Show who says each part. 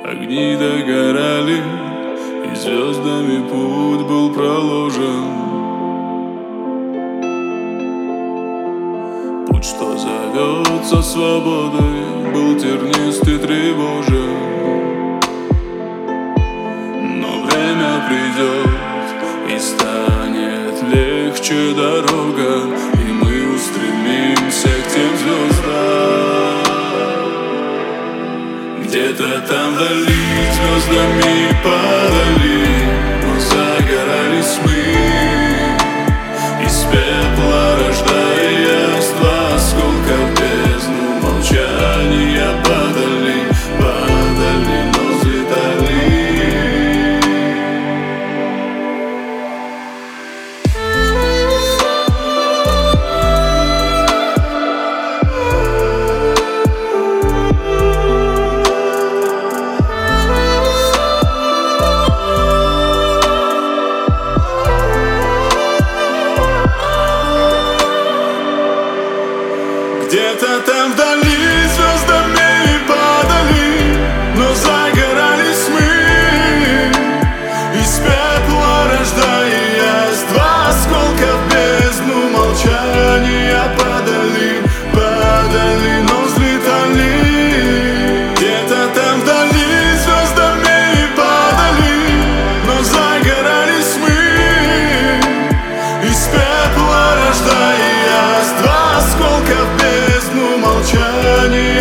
Speaker 1: Огни догорали, и звездами путь был проложен. Путь, что зовется свободой, был тернист и тревожен. Но время придет, и станет легче дорога, и мы устремимся к тем звездам. Где-то там вдали звездами падали, но загорались мы, из пепла рождая ства осколка в бездну молчания падали, падали, но взлетали. Где-то там вдали звездами падали, но загорались мы, из пепла рождаясь, два осколка в бездну молчания падали, падали, но взлетали. Где-то там вдали звездами падали, но загорались мы, из пепла рождаясь, два осколка в бездну молчания